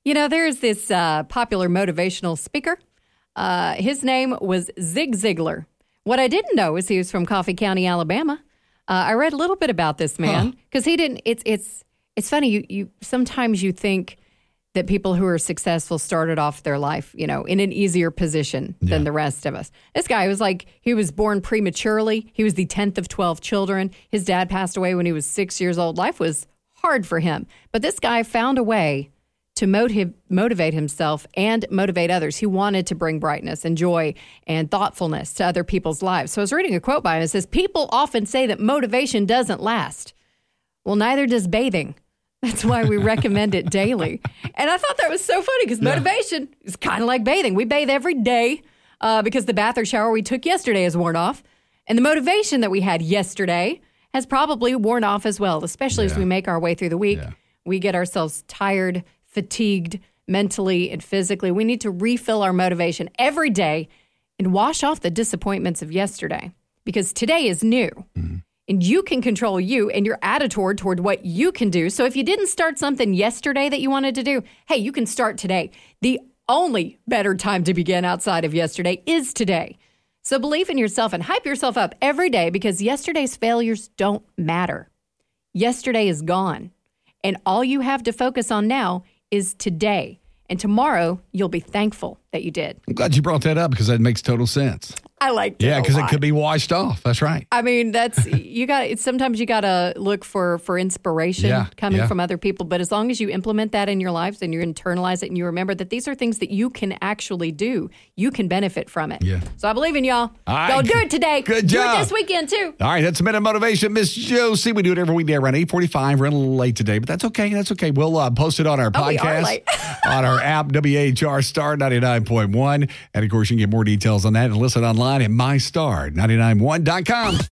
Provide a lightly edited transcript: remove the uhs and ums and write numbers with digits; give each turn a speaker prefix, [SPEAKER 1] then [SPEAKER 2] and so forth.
[SPEAKER 1] There's this popular motivational speaker. His name was Zig Ziglar. What I didn't know is he was from Coffee County, Alabama. I read a little bit about this man because he didn't. It's funny. You sometimes you think that people who are successful started off their life, in an easier position than the rest of us. This guy was he was born prematurely. He was the 10th of 12 children. His dad passed away when he was 6 years old. Life was hard for him. But this guy found a way to motivate himself and motivate others. He wanted to bring brightness and joy and thoughtfulness to other people's lives. So I was reading a quote by him. It says, "People often say that motivation doesn't last. Well, neither does bathing. That's why we recommend it daily." And I thought that was so funny because motivation is kind of like bathing. We bathe every day because the bath or shower we took yesterday is worn off. And the motivation that we had yesterday has probably worn off as well, especially as we make our way through the week. Yeah. We get ourselves tired, fatigued mentally and physically. We need to refill our motivation every day and wash off the disappointments of yesterday because today is new. Mm-hmm. And you can control you and your attitude toward what you can do. So if you didn't start something yesterday that you wanted to do, hey, you can start today. The only better time to begin outside of yesterday is today. So believe in yourself and hype yourself up every day because yesterday's failures don't matter. Yesterday is gone. And all you have to focus on now is today. And tomorrow, you'll be thankful that you did.
[SPEAKER 2] I'm glad you brought that up because that makes total sense.
[SPEAKER 1] I liked it.
[SPEAKER 2] Yeah, because it could be washed off. That's right.
[SPEAKER 1] I mean, sometimes you got to look for inspiration coming from other people. But as long as you implement that in your lives and you internalize it and you remember that these are things that you can actually do, you can benefit from it. Yeah. So I believe in y'all. All right. Go do it today.
[SPEAKER 2] Good job.
[SPEAKER 1] Do it this weekend, too.
[SPEAKER 2] All right. That's a minute of motivation. Miss Josie, we do it every weekday around 8:45. We're a little late today, but that's okay. That's okay. We'll post it on our podcast.
[SPEAKER 1] We are late.
[SPEAKER 2] On our app, WHR Star 99.1. And, of course, you can get more details on that and listen online at MyStar99.1.com.